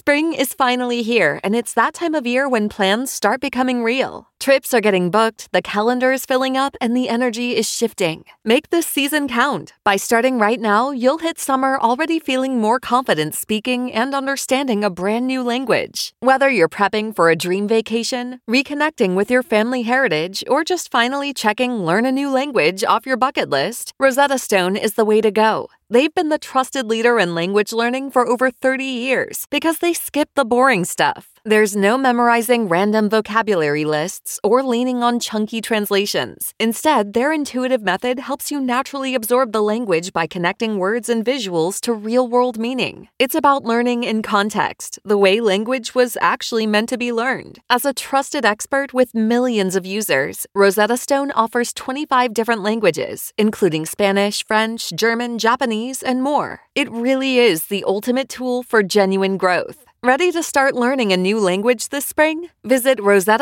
Spring is finally here, and it's that time of year when plans start becoming real. Trips are getting booked, the calendar is filling up, and the energy is shifting. Make this season count. By starting right now, you'll hit summer already feeling more confident speaking and understanding a brand new language. Whether you're prepping for a dream vacation, reconnecting with your family heritage, or just finally checking learn a new language off your bucket list, Rosetta Stone is the way to go. They've been the trusted leader in language learning for over 30 years because they skip the boring stuff. There's no memorizing random vocabulary lists or leaning on chunky translations. Instead, their intuitive method helps you naturally absorb the language by connecting words and visuals to real-world meaning. It's about learning in context, the way language was actually meant to be learned. As a trusted expert with millions of users, Rosetta Stone offers 25 different languages, including Spanish, French, German, Japanese, and more. It really is the ultimate tool for genuine growth. Ready to start learning a new language this spring? Visit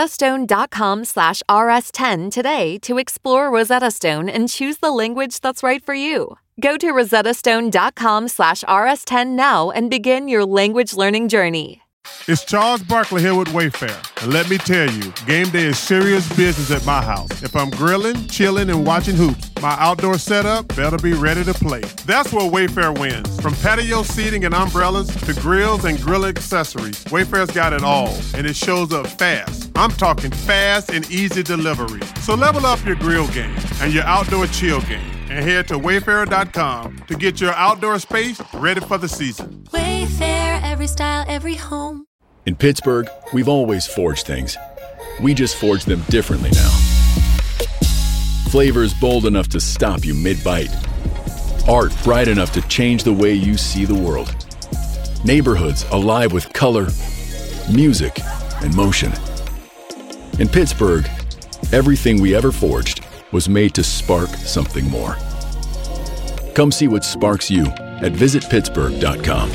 rosettastone.com/rs10 today to explore Rosetta Stone and choose the language that's right for you. Go to rosettastone.com/rs10 now and begin your language learning journey. It's Charles Barkley here with Wayfair. And let me tell you, game day is serious business at my house. If I'm grilling, chilling, and watching hoops, my outdoor setup better be ready to play. That's where Wayfair wins. From patio seating and umbrellas to grills and grill accessories, Wayfair's got it all, and it shows up fast. I'm talking fast and easy delivery. So level up your grill game and your outdoor chill game, and head to wayfair.com to get your outdoor space ready for the season. Wayfair, every style, every home. In Pittsburgh, we've always forged things. We just forge them differently now. Flavors bold enough to stop you mid-bite. Art bright enough to change the way you see the world. Neighborhoods alive with color, music, and motion. In Pittsburgh, everything we ever forged was made to spark something more. Come see what sparks you at visitpittsburgh.com.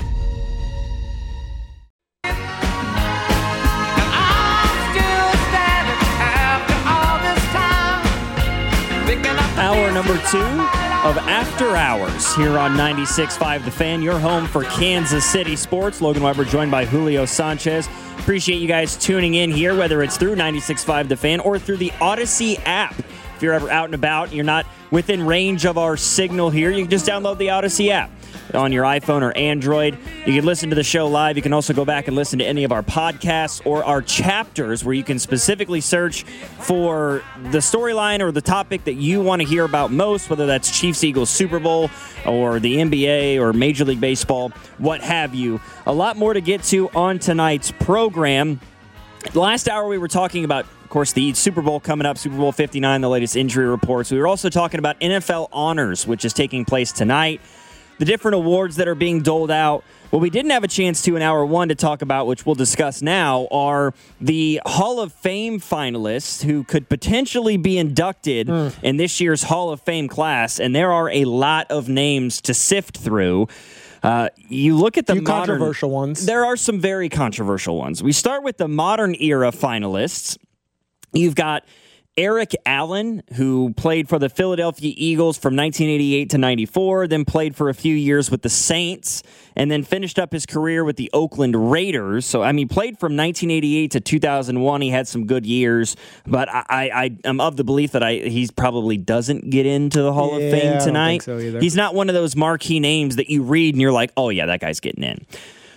Hour number 2 of After Hours here on 96.5 The Fan, your home for Kansas City sports. Logan Weber joined by Julio Sanchez. Appreciate you guys tuning in here, whether it's through 96.5 The Fan or through the Odyssey app. If you're ever out and about and you're not within range of our signal here, you can just download the Odyssey app on your iPhone or Android. You can listen to the show live. You can also go back and listen to any of our podcasts or our chapters where you can specifically search for the storyline or the topic that you want to hear about most, whether that's Chiefs-Eagles Super Bowl or the NBA or Major League Baseball, what have you. A lot more to get to on tonight's program. Last hour we were talking about, of course, the Super Bowl coming up, Super Bowl 59, the latest injury reports. We were also talking about NFL Honors, which is taking place tonight, the different awards that are being doled out. What we didn't have a chance to in Hour 1 to talk about, which we'll discuss now, are the Hall of Fame finalists who could potentially be inducted in this year's Hall of Fame class, and there are a lot of names to sift through. You look at the controversial ones. There are some very controversial ones. We start with the modern era finalists. You've got Eric Allen, who played for the Philadelphia Eagles from 1988 to 94, then played for a few years with the Saints, and then finished up his career with the Oakland Raiders. So, I mean, played from 1988 to 2001. He had some good years, but I'm of the belief that he probably doesn't get into the Hall of Fame tonight. I don't think so either. He's not one of those marquee names that you read and you're like, oh, yeah, that guy's getting in.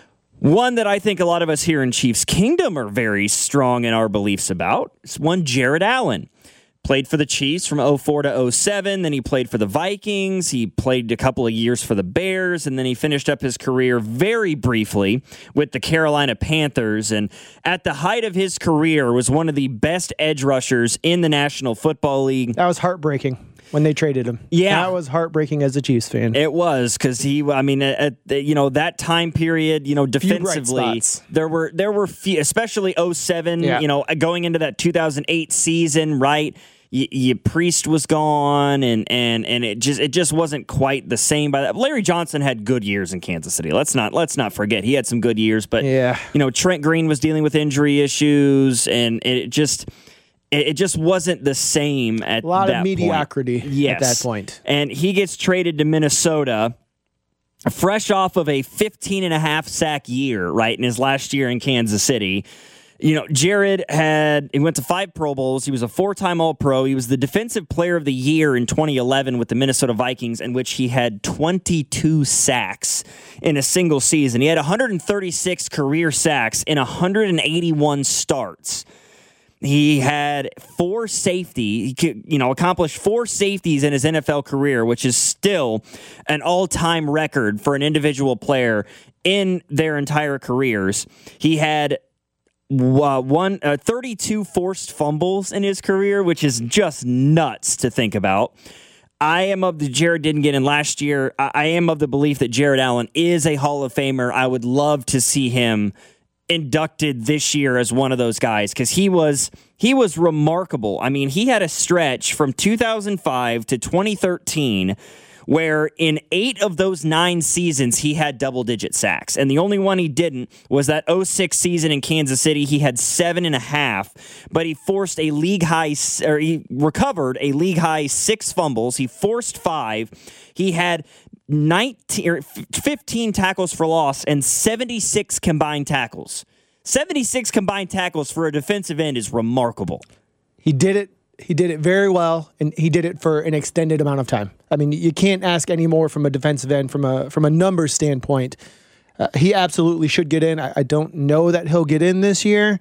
One that I think a lot of us here in Chiefs Kingdom are very strong in our beliefs about is one Jared Allen. Played for the Chiefs from 04 to 07, then he played for the Vikings, he played a couple of years for the Bears, and then he finished up his career very briefly with the Carolina Panthers, and at the height of his career was one of the best edge rushers in the National Football League. That was heartbreaking when they traded him. Yeah. That was heartbreaking as a Chiefs fan. It was, because that time period, defensively, there were few, especially 07, going into that 2008 season, right? Priest was gone, and it just wasn't quite the same. By that, Larry Johnson had good years in Kansas City. Let's not forget he had some good years, but Trent Green was dealing with injury issues, and it just wasn't the same at that point. A lot of mediocrity at that point. And he gets traded to Minnesota. fresh off of a 15.5 sack year, right, in his last year in Kansas City. You know, Jared he went to 5 Pro Bowls. He was a 4-time All-Pro. He was the Defensive Player of the Year in 2011 with the Minnesota Vikings, in which he had 22 sacks in a single season. He had 136 career sacks in 181 starts. He had 4 safety, accomplished 4 safeties in his NFL career, which is still an all-time record for an individual player in their entire careers. He had 32 forced fumbles in his career, which is just nuts to think about. Jared didn't get in last year. I am of the belief that Jared Allen is a Hall of Famer. I would love to see him inducted this year as one of those guys, because he was remarkable. I mean, he had a stretch from 2005 to 2013 where in 8 of those 9 seasons he had double-digit sacks, and the only one he didn't was that 2006 season in Kansas City. He had 7.5, but he he recovered a league-high 6 fumbles. He forced 5. He had 15 tackles for loss and 76 combined tackles. 76 combined tackles for a defensive end is remarkable. He did it. He did it very well, and he did it for an extended amount of time. I mean, you can't ask any more from a defensive end from a numbers standpoint. He absolutely should get in. I don't know that he'll get in this year.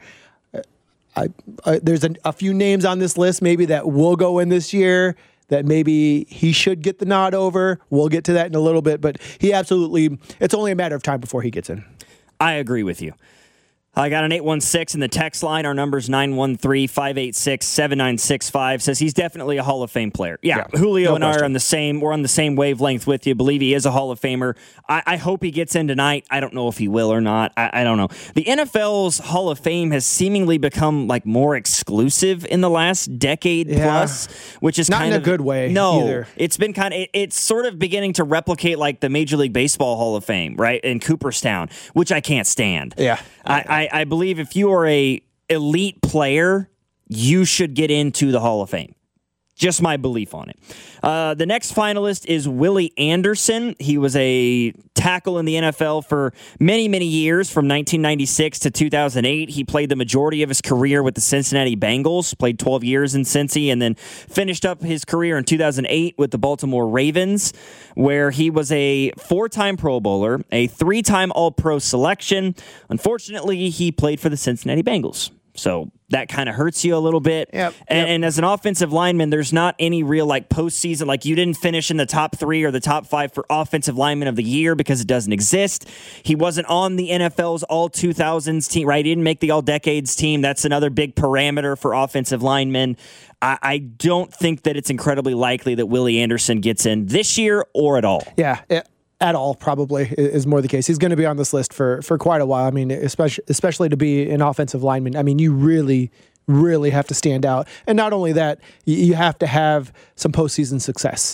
There's a few names on this list maybe that will go in this year that maybe he should get the nod over. We'll get to that in a little bit, but it's only a matter of time before he gets in. I agree with you. I got an 816 in the text line. Our number's 913-586-7965. Says he's definitely a Hall of Fame player. Yeah, Julio and I are on the same wavelength with you. Believe he is a Hall of Famer. I hope he gets in tonight. I don't know if he will or not. I don't know. The NFL's Hall of Fame has seemingly become like more exclusive in the last decade plus, which is not in a good way. No, either. It's been it's sort of beginning to replicate like the Major League Baseball Hall of Fame, right, in Cooperstown, which I can't stand. Yeah. I believe if you are a elite player, you should get into the Hall of Fame. Just my belief on it. The next finalist is Willie Anderson. He was a tackle in the NFL for many, many years, from 1996 to 2008. He played the majority of his career with the Cincinnati Bengals, played 12 years in Cincy, and then finished up his career in 2008 with the Baltimore Ravens, where he was a 4-time Pro Bowler, a 3-time All-Pro selection. Unfortunately, he played for the Cincinnati Bengals. So that kind of hurts you a little bit. Yep. And as an offensive lineman, there's not any real like postseason, like you didn't finish in the top 3 or the top 5 for offensive lineman of the year because it doesn't exist. He wasn't on the NFL's all 2000s team, right? He didn't make the all decades team. That's another big parameter for offensive linemen. I don't think that it's incredibly likely that Willie Anderson gets in this year or at all. Yeah. At all, probably, is more the case. He's going to be on this list for quite a while. I mean, especially to be an offensive lineman. I mean, you really, really have to stand out. And not only that, you have to have some postseason success.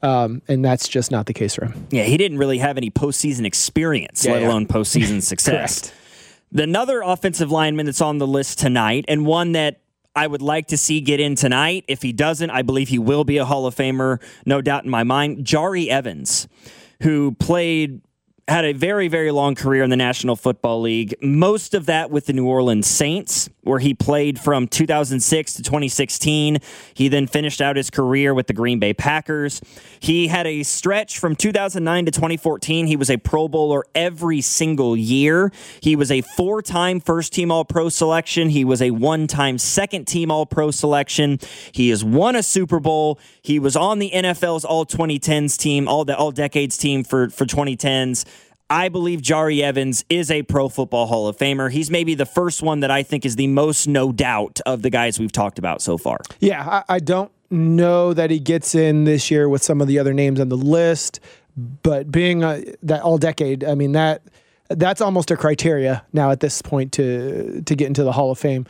And that's just not the case for him. Yeah, he didn't really have any postseason experience, let alone postseason success. Another offensive lineman that's on the list tonight, and one that I would like to see get in tonight. If he doesn't, I believe he will be a Hall of Famer, no doubt in my mind. Jari Evans, who had a very, very long career in the National Football League, most of that with the New Orleans Saints, where he played from 2006 to 2016. He then finished out his career with the Green Bay Packers. He had a stretch from 2009 to 2014. He was a Pro Bowler every single year. He was a 4-time first-team All-Pro selection. He was a 1-time second-team All-Pro selection. He has won a Super Bowl. He was on the NFL's All-2010s team, All-Decades team for 2010s. I believe Jari Evans is a Pro Football Hall of Famer. He's maybe the first one that I think is the most no doubt of the guys we've talked about so far. Yeah, I don't know that he gets in this year with some of the other names on the list, but being that all-decade, I mean, that's almost a criteria now at this point to get into the Hall of Fame.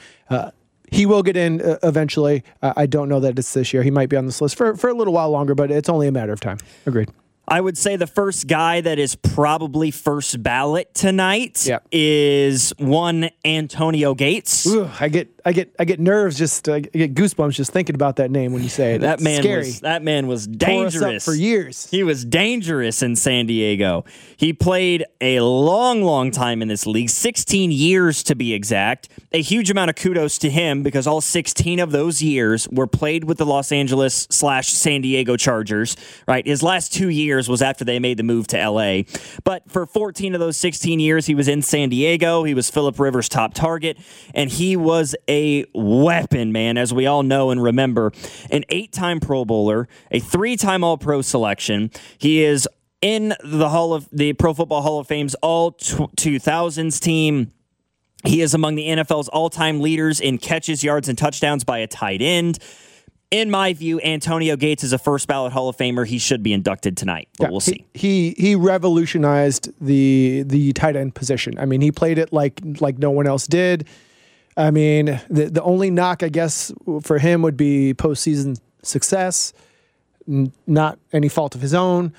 He will get in eventually. I don't know that it's this year. He might be on this list for a little while longer, but it's only a matter of time. Agreed. I would say the first guy that is probably first ballot tonight is one Antonio Gates. Ooh, I I get nerves I get goosebumps just thinking about that name when you say it. That man scary. was dangerous. Tore us up for years. He was dangerous in San Diego. He played a long time in this league, 16 years to be exact. A huge amount of kudos to him because all 16 of those years were played with the Los Angeles/San Diego Chargers, right? His last 2 years was after they made the move to LA. But for 14 of those 16 years, he was in San Diego. He was Phillip Rivers' top target, and he was a weapon, man, as we all know and remember. An 8-time Pro Bowler, a 3-time All-Pro selection. He is in the Pro Football Hall of Fame's all 2000s team. He is among the NFL's all-time leaders in catches, yards, and touchdowns by a tight end. In my view, Antonio Gates is a first-ballot Hall of Famer. He should be inducted tonight, but we'll see. He revolutionized the tight end position. I mean, he played it like no one else did. I mean, the only knock, I guess, for him would be postseason success, not any fault of his own.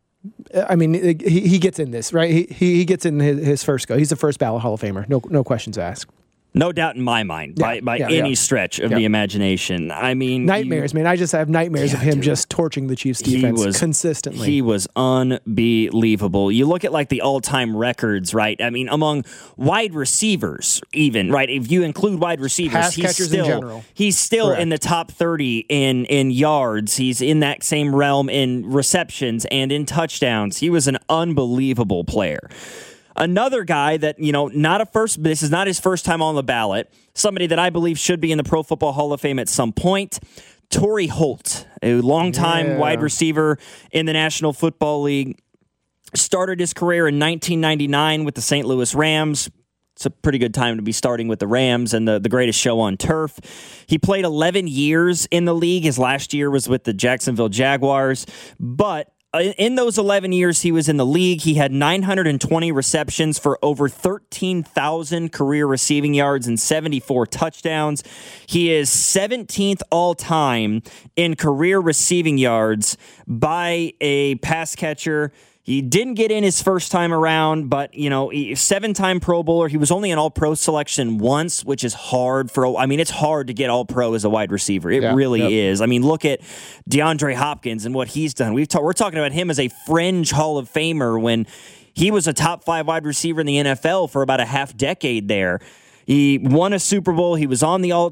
I mean, he gets in this, right? He gets in his first go. He's a first ballot Hall of Famer. No questions asked. No doubt in my mind, by any stretch of the imagination. I mean, nightmares, man. I just have nightmares of him just torching the Chiefs defense consistently. He was unbelievable. You look at like the all-time records, right? I mean, among wide receivers, even, right? If you include wide receivers, pass catchers in general. He's still Correct. in the top 30 in yards. He's in that same realm in receptions and in touchdowns. He was an unbelievable player. Another guy that, this is not his first time on the ballot, somebody that I believe should be in the Pro Football Hall of Fame at some point, Torrey Holt, a longtime wide receiver in the National Football League, started his career in 1999 with the St. Louis Rams. It's a pretty good time to be starting with the Rams and the greatest show on turf. He played 11 years in the league. His last year was with the Jacksonville Jaguars, but in those 11 years he was in the league, he had 920 receptions for over 13,000 career receiving yards and 74 touchdowns. He is 17th all-time in career receiving yards by a pass catcher. He didn't get in his first time around, but, 7-time Pro Bowler. He was only an All-Pro selection once, which is hard it's hard to get All-Pro as a wide receiver. It really is. I mean, look at DeAndre Hopkins and what he's done. We're talking about him as a fringe Hall of Famer when he was a top 5 wide receiver in the NFL for about a half decade there. He won a Super Bowl. He was on the All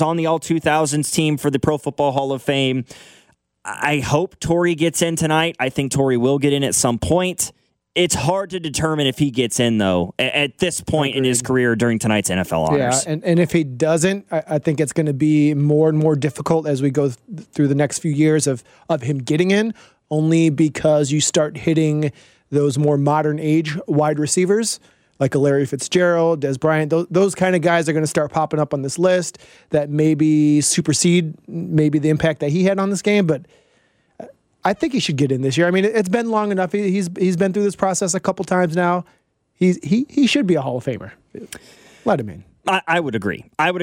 2000s team for the Pro Football Hall of Fame. I hope Torrey gets in tonight. I think Torrey will get in at some point. It's hard to determine if he gets in, though, at this point in his career during tonight's NFL Honors. Yeah, and if he doesn't, I think it's going to be more and more difficult as we go through the next few years of him getting in, only because you start hitting those more modern age wide receivers, like a Larry Fitzgerald, Des Bryant. Those kind of guys are going to start popping up on this list that maybe supersede maybe the impact that he had on this game, but I think he should get in this year. I mean, it's been long enough. He's been through this process a couple times now. He should be a Hall of Famer. Let him in. I would agree.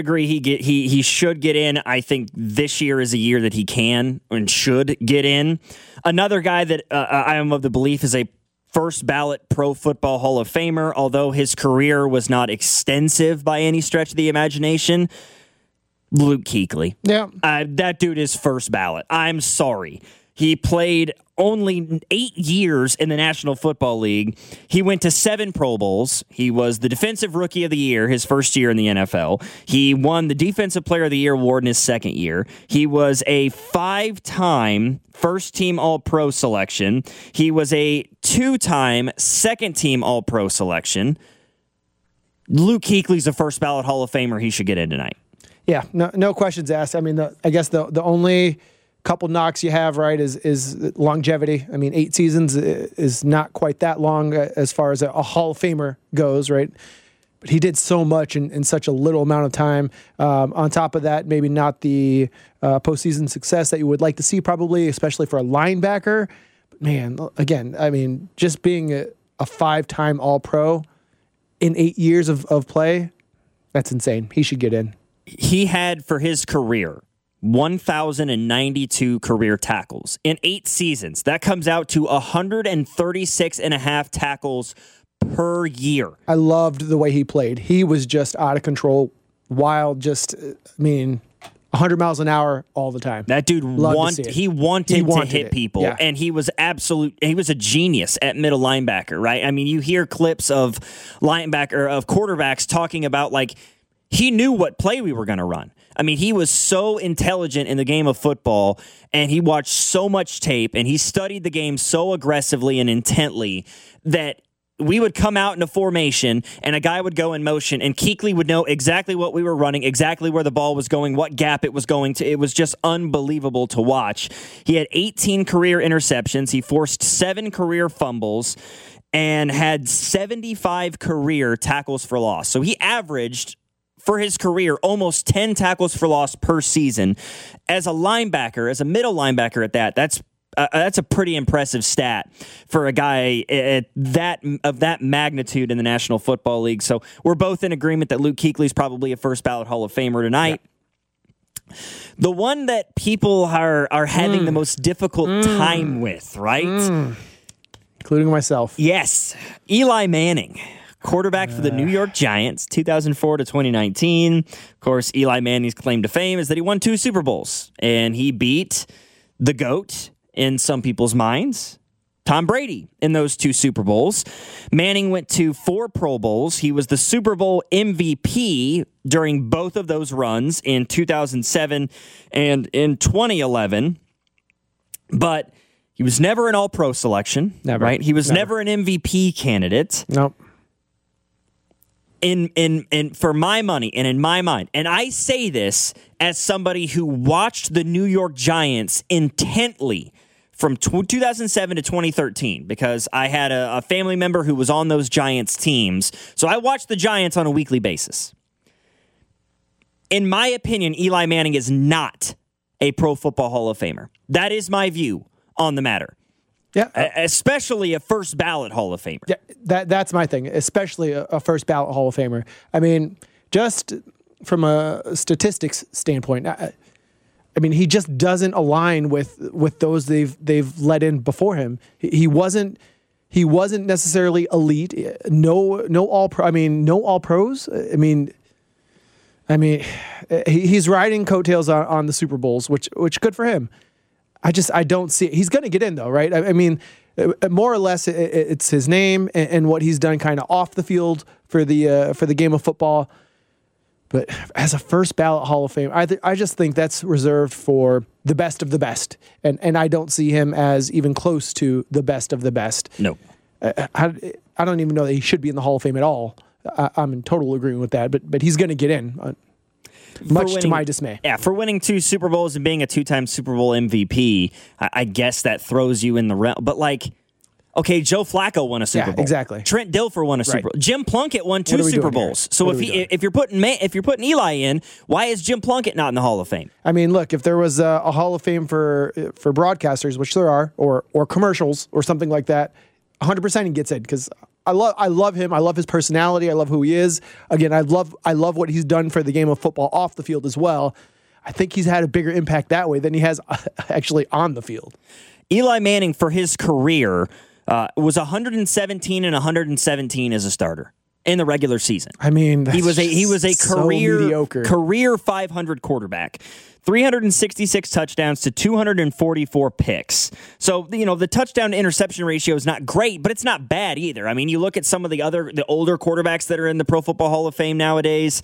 He should get in. I think this year is a year that he can and should get in. Another guy that I am of the belief is a first ballot Pro Football Hall of Famer, although his career was not extensive by any stretch of the imagination. Luke Kuechly. Yeah. That dude is first ballot. I'm sorry. He played only 8 years in the National Football League. He went to 7 Pro Bowls. He was the Defensive Rookie of the Year his first year in the NFL. He won the Defensive Player of the Year award in his second year. He was a 5-time first-team All-Pro selection. He was a 2-time second-team All-Pro selection. Luke Kuechly's a first ballot Hall of Famer. He should get in tonight. Yeah, no questions asked. I mean, I guess the only couple knocks you have, right, is longevity. I mean, 8 seasons is not quite that long as far as a Hall of Famer goes, right? But he did so much in such a little amount of time. On top of that, maybe not the postseason success that you would like to see, probably, especially for a linebacker. But man, again, I mean, just being a 5-time All-Pro in 8 years of play, that's insane. He should get in. He had, for his career, 1,092 career tackles in 8 seasons. That comes out to 136.5 tackles per year. I loved the way he played. He was just out of control wild, just, 100 miles an hour all the time. That dude wanted to hit people, yeah. And he was a genius at middle linebacker, right? I mean, you hear clips of quarterbacks talking about, like, he knew what play we were going to run. I mean, he was so intelligent in the game of football, and he watched so much tape, and he studied the game so aggressively and intently that we would come out in a formation, and a guy would go in motion, and Kuechly would know exactly what we were running, exactly where the ball was going, what gap it was going to. It was just unbelievable to watch. He had 18 career interceptions. He forced 7 career fumbles and had 75 career tackles for loss. So he averaged, for his career, almost 10 tackles for loss per season. As a linebacker, as a middle linebacker at that, that's a pretty impressive stat for a guy of that magnitude in the National Football League. So we're both in agreement that Luke Kuechly is probably a first ballot Hall of Famer tonight. Yeah. The one that people are having the most difficult time with, right? Including myself. Yes. Eli Manning, quarterback for the New York Giants, 2004 to 2019. Of course, Eli Manning's claim to fame is that he won 2 Super Bowls, and he beat the GOAT, in some people's minds, Tom Brady, in those 2 Super Bowls. Manning went to 4 Pro Bowls. He was the Super Bowl MVP during both of those runs in 2007 and in 2011. But he was never an All-Pro selection. Never. Right? He was never an MVP candidate. Nope. In for my money and in my mind, and I say this as somebody who watched the New York Giants intently from 2007 to 2013, because I had a family member who was on those Giants teams. So I watched the Giants on a weekly basis. In my opinion, Eli Manning is not a Pro Football Hall of Famer. That is my view on the matter. Yeah, especially a first ballot Hall of Famer. Yeah, that's my thing, especially a first ballot Hall of Famer. I mean, just from a statistics standpoint, he just doesn't align with those they've let in before him. He wasn't necessarily elite. No all pro. No all pros. He's riding coattails on the Super Bowls, which good for him. I don't see it. He's going to get in though, right? More or less, it's his name and what he's done kind of off the field for the game of football. But as a first ballot Hall of Fame, I just think that's reserved for the best of the best, and I don't see him as even close to the best of the best. No, I don't even know that he should be in the Hall of Fame at all. I'm in total agreement with that, but he's going to get in. Much to my dismay. Yeah, for winning 2 Super Bowls and being a 2-time Super Bowl MVP, I guess that throws you in the realm. But okay, Joe Flacco won a Super Bowl. Exactly. Trent Dilfer won a Super Bowl. Jim Plunkett won 2 Super Bowls. So if you're putting Eli in, why is Jim Plunkett not in the Hall of Fame? Look, if there was a Hall of Fame for broadcasters, which there are, or commercials or something like that, 100% he gets in, because I love him. I love his personality. I love who he is. Again, I love what he's done for the game of football off the field as well. I think he's had a bigger impact that way than he has actually on the field. Eli Manning, for his career, was 117 and 117 as a starter in the regular season. That's he was a mediocre. career 500 quarterback. 366 touchdowns to 244 picks. So, the touchdown to interception ratio is not great, but it's not bad either. You look at some of the older quarterbacks that are in the Pro Football Hall of Fame nowadays.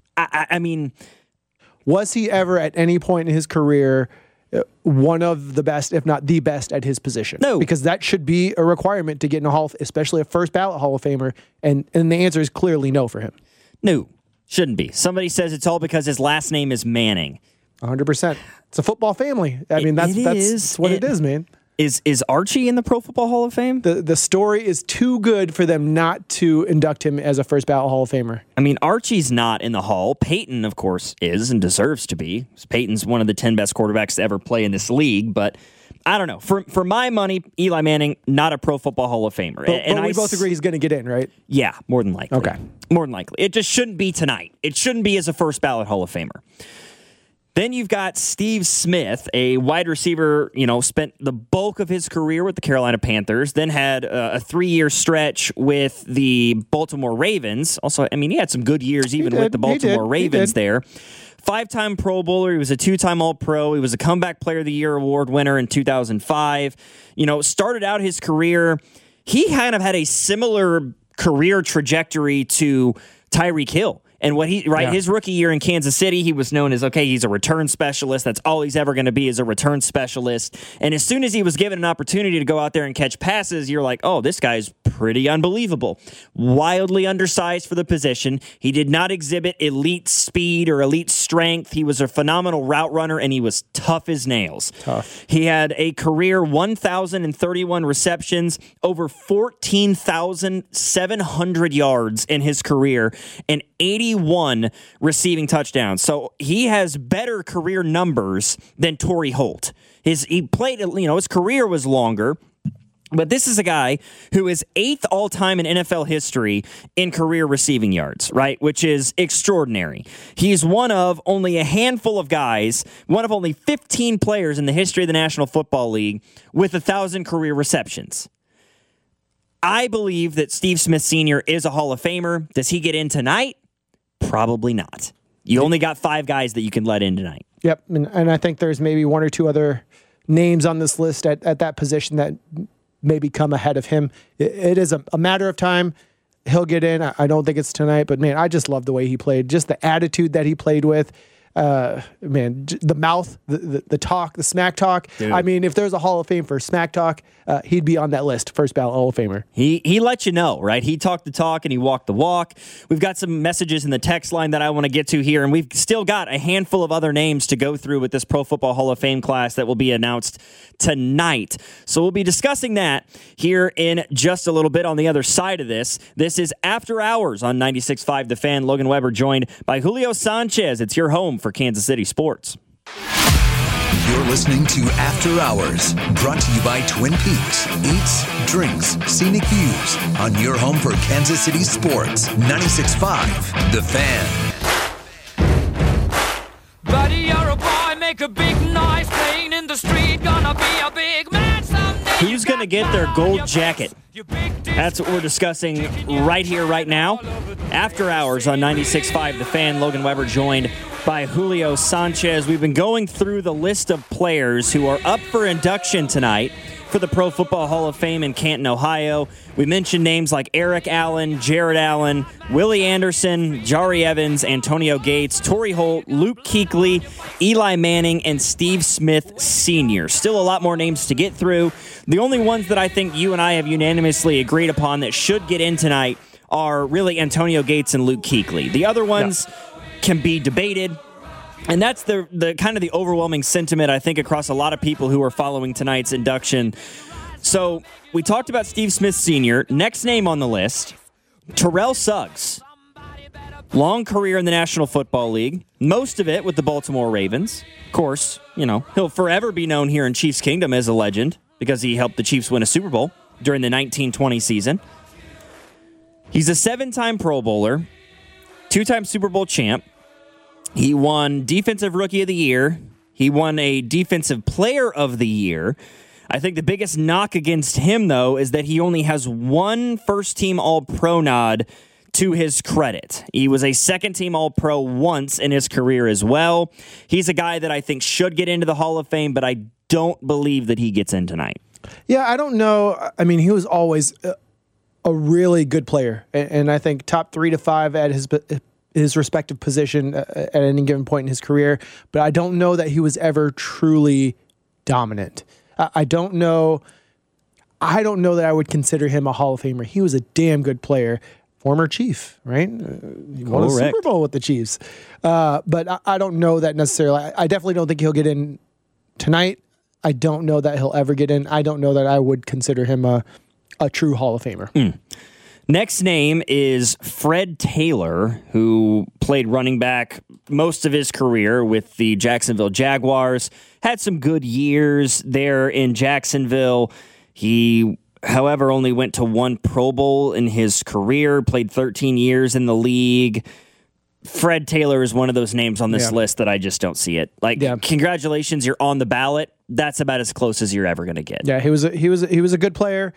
Was he ever at any point in his career one of the best, if not the best, at his position? No. Because that should be a requirement to get in a especially a first ballot Hall of Famer, and the answer is clearly no for him. No, shouldn't be. Somebody says it's all because his last name is Manning. 100%. It's a football family. That's what it is, man. Is Archie in the Pro Football Hall of Fame? The story is too good for them not to induct him as a first ballot Hall of Famer. Archie's not in the Hall. Peyton, of course, is and deserves to be. Peyton's one of the 10 best quarterbacks to ever play in this league, but I don't know. For my money, Eli Manning, not a Pro Football Hall of Famer. But we both agree he's going to get in, right? Yeah, more than likely. Okay. More than likely. It just shouldn't be tonight. It shouldn't be as a first ballot Hall of Famer. Then you've got Steve Smith, a wide receiver, spent the bulk of his career with the Carolina Panthers, then had a 3-year stretch with the Baltimore Ravens. Also, he had some good years even with the Baltimore Ravens there. 5-time Pro Bowler. He was a 2-time All-Pro. He was a Comeback Player of the Year award winner in 2005. Started out his career. He kind of had a similar career trajectory to Tyreek Hill. And his rookie year in Kansas City, he was known as, he's a return specialist. That's all he's ever going to be, is a return specialist. And as soon as he was given an opportunity to go out there and catch passes, you're like, oh, this guy's pretty unbelievable. Wildly undersized for the position. He did not exhibit elite speed or elite strength. He was a phenomenal route runner, and he was tough as nails. He had a career 1,031 receptions, over 14,700 yards in his career, and 81 receiving touchdowns. So he has better career numbers than Torrey Holt. He played, his career was longer, but this is a guy who is 8th all-time in NFL history in career receiving yards, right? Which is extraordinary. He's one of only a handful of guys, one of only 15 players in the history of the National Football League with 1,000 career receptions. I believe that Steve Smith Sr. is a Hall of Famer. Does he get in tonight? Probably not. You only got 5 guys that you can let in tonight. Yep, and I think there's maybe 1 or 2 other names on this list at that position that maybe come ahead of him. It is a matter of time. He'll get in. I don't think it's tonight, but man, I just love the way he played. Just the attitude that he played with. The mouth, the talk, the smack talk. Dude. If there's a Hall of Fame for smack talk, he'd be on that list. First ballot Hall of Famer. He let you know, right? He talked the talk and he walked the walk. We've got some messages in the text line that I want to get to here, and we've still got a handful of other names to go through with this Pro Football Hall of Fame class that will be announced tonight. So we'll be discussing that here in just a little bit on the other side of this. This is After Hours on 96.5 The Fan. Logan Weber joined by Julio Sanchez. It's your home for Kansas City sports. You're listening to After Hours, brought to you by Twin Peaks. Eats, drinks, scenic views on your home for Kansas City sports. 96.5 The Fan. Buddy, you're a boy, make a big noise, playing in the street, gonna be a big man someday. Who's going to get their gold jacket? That's what we're discussing right here, right now. After Hours on 96.5 The Fan. Logan Weber joined by Julio Sanchez. We've been going through the list of players who are up for induction tonight for the Pro Football Hall of Fame in Canton, Ohio. We mentioned names like Eric Allen, Jared Allen, Willie Anderson, Jari Evans, Antonio Gates, Torrey Holt, Luke Kuechly, Eli Manning, and Steve Smith Sr. Still a lot more names to get through. The only ones that I think you and I have unanimously agreed upon that should get in tonight are really Antonio Gates and Luke Kuechly. The other ones can be debated. And that's the kind of the overwhelming sentiment, I think, across a lot of people who are following tonight's induction. So we talked about Steve Smith Sr. Next name on the list, Terrell Suggs. Long career in the National Football League, most of it with the Baltimore Ravens. Of course, he'll forever be known here in Chiefs Kingdom as a legend because he helped the Chiefs win a Super Bowl during the 1920 season. He's a 7-time Pro Bowler, 2-time Super Bowl champ. He won Defensive Rookie of the Year. He won a Defensive Player of the Year. I think the biggest knock against him, though, is that he only has 1 first-team All-Pro nod to his credit. He was a second-team All-Pro once in his career as well. He's a guy that I think should get into the Hall of Fame, but I don't believe that he gets in tonight. Yeah, I don't know. He was always a really good player, and I think top 3 to 5 at his respective position at any given point in his career, but I don't know that he was ever truly dominant. I don't know that I would consider him a Hall of Famer. He was a damn good player. Former Chief, right? He won a Super Bowl with the Chiefs. But I don't know that necessarily. I definitely don't think he'll get in tonight. I don't know that he'll ever get in. I don't know that I would consider him a true Hall of Famer. Next name is Fred Taylor, who played running back most of his career with the Jacksonville Jaguars. Had some good years there in Jacksonville. He, however, only went to 1 Pro Bowl in his career, played 13 years in the league. Fred Taylor is one of those names on this list that I just don't see it. Congratulations, you're on the ballot. That's about as close as you're ever going to get. Yeah, he was a good player.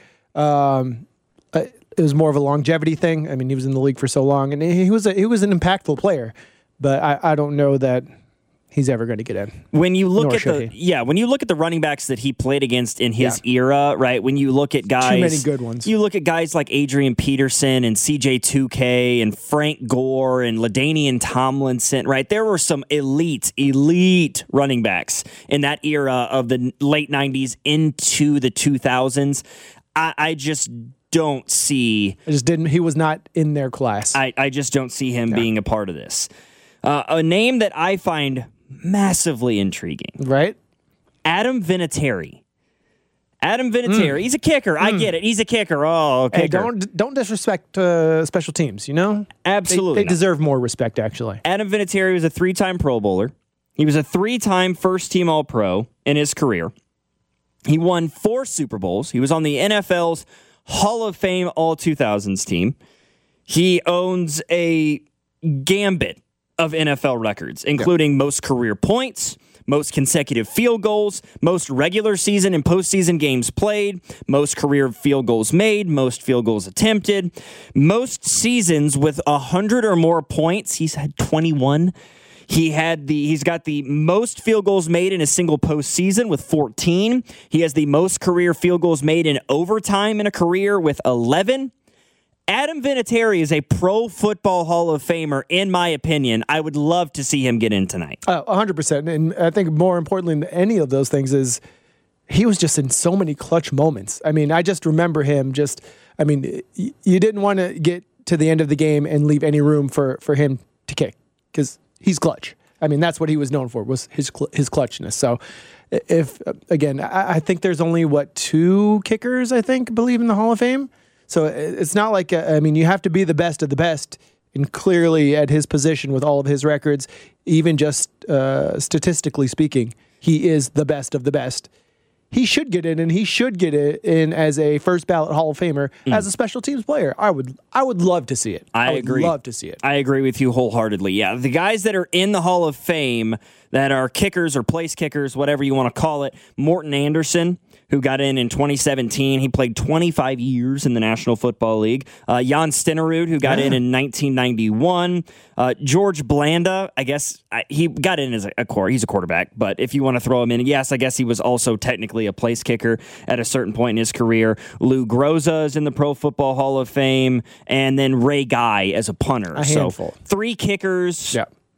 It was more of a longevity thing. I mean, he was in the league for so long, and he was an impactful player. But I don't know that he's ever going to get in. When you look when you look at the running backs that he played against in his era, right? When you look at guys, too many good ones. You look at guys like Adrian Peterson and CJ2K and Frank Gore and LaDainian Tomlinson, right? There were some elite running backs in that era of the late 90s into the 2000s. I just don't see. He was not in their class. I just don't see him being a part of this. A name that I find massively intriguing. Right? Adam Vinatieri. He's a kicker. I get it. He's a kicker. Oh, kicker. Hey, don't disrespect special teams, you know? Absolutely. They deserve more respect, actually. Adam Vinatieri was a 3-time Pro Bowler. He was a 3-time first-team All-Pro in his career. He won 4 Super Bowls. He was on the NFL's Hall of Fame All-2000s team. He owns a gambit of NFL records, including most career points, most consecutive field goals, most regular season and postseason games played, most career field goals made, most field goals attempted, most seasons with 100 or more points. He's had 21. He's got the most field goals made in a single postseason with 14. He has the most career field goals made in overtime in a career with 11. Adam Vinatieri is a Pro Football Hall of Famer, in my opinion. I would love to see him get in tonight. 100%. And I think more importantly than any of those things is he was just in so many clutch moments. I mean, I just remember him you didn't want to get to the end of the game and leave any room for him to kick because he's clutch. I mean, that's what he was known for, was his clutchness. So I think there's only, 2 kickers, I think, believe in the Hall of Fame. So it's not like, you have to be the best of the best. And clearly at his position with all of his records, even just statistically speaking, he is the best of the best. He should get in, and he should get in as a first ballot Hall of Famer as a special teams player. I would love to see it. I agree. Love to see it. I agree with you wholeheartedly. Yeah, the guys that are in the Hall of Fame that are kickers or place kickers, whatever you want to call it, Morton Anderson, who got in 2017. He played 25 years in the National Football League. Jan Stenerud, who got in 1991. George Blanda, I guess he got in as he's a quarterback, but if you want to throw him in, yes, I guess he was also technically a place kicker at a certain point in his career. Lou Groza is in the Pro Football Hall of Fame, and then Ray Guy as a punter. A handful. So 3 kickers,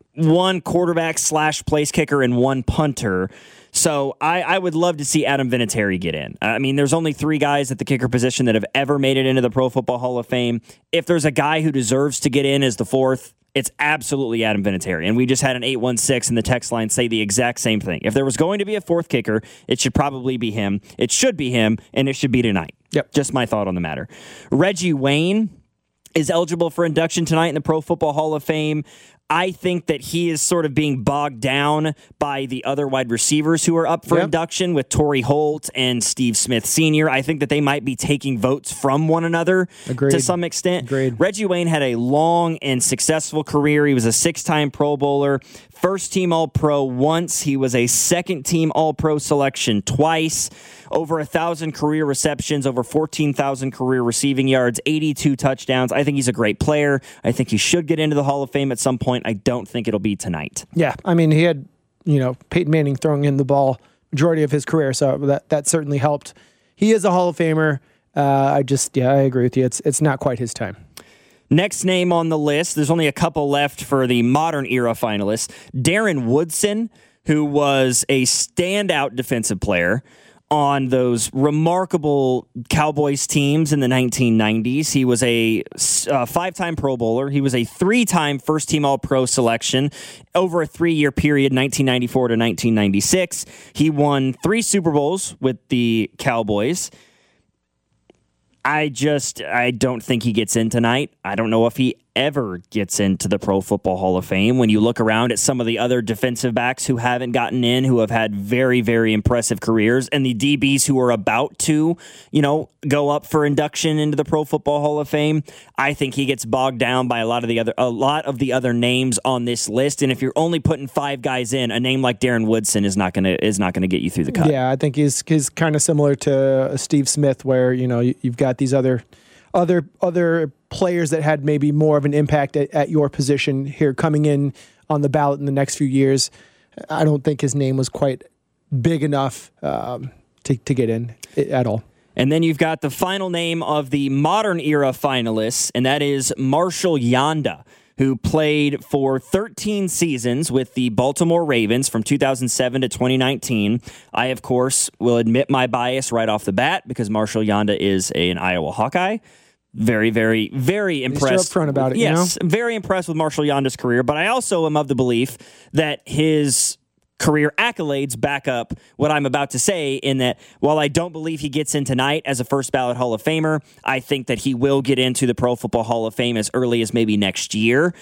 1 quarterback / place kicker, and 1 punter. So I would love to see Adam Vinatieri get in. I mean, there's only 3 guys at the kicker position that have ever made it into the Pro Football Hall of Fame. If there's a guy who deserves to get in as the 4th, it's absolutely Adam Vinatieri. And we just had an 816 in the text line say the exact same thing. If there was going to be a 4th kicker, it should probably be him. It should be him, and it should be tonight. Yep. Just my thought on the matter. Reggie Wayne is eligible for induction tonight in the Pro Football Hall of Fame. I think that he is sort of being bogged down by the other wide receivers who are up for induction with Torrey Holt and Steve Smith Sr. I think that they might be taking votes from one another to some extent. Agreed. Reggie Wayne had a long and successful career. He was a 6-time Pro Bowler, first-team All-Pro once. He was a second-team All-Pro selection twice. Over 1,000 career receptions, over 14,000 career receiving yards, 82 touchdowns. I think he's a great player. I think he should get into the Hall of Fame at some point. I don't think it'll be tonight. Yeah, I mean, he had, Peyton Manning throwing in the ball majority of his career, so that certainly helped. He is a Hall of Famer. I agree with you. It's not quite his time. Next name on the list, there's only a couple left for the modern era finalists. Darren Woodson, who was a standout defensive player on those remarkable Cowboys teams in the 1990s. He was a 5-time Pro Bowler. He was a 3-time first-team All-Pro selection over a 3-year period, 1994 to 1996. He won 3 Super Bowls with the Cowboys. I don't think he gets in tonight. I don't know if he ever gets into the Pro Football Hall of Fame. When you look around at some of the other defensive backs who haven't gotten in, who have had very, very impressive careers, and the DBs who are about to, go up for induction into the Pro Football Hall of Fame, I think he gets bogged down by a lot of the other names on this list. And if you're only putting 5 guys in, a name like Darren Woodson is not gonna get you through the cut. Yeah, I think he's kind of similar to Steve Smith, where you've got these other players that had maybe more of an impact at your position here coming in on the ballot in the next few years. I don't think his name was quite big enough to get in at all. And then you've got the final name of the modern era finalists, and that is Marshall Yanda, who played for 13 seasons with the Baltimore Ravens from 2007 to 2019. I, of course, will admit my bias right off the bat because Marshall Yanda is an Iowa Hawkeye. Very, very, very impressed. You're upfront about it, Yes, very impressed with Marshall Yanda's career, but I also am of the belief that his career accolades back up what I'm about to say, in that while I don't believe he gets in tonight as a first ballot Hall of Famer, I think that he will get into the Pro Football Hall of Fame as early as maybe next year.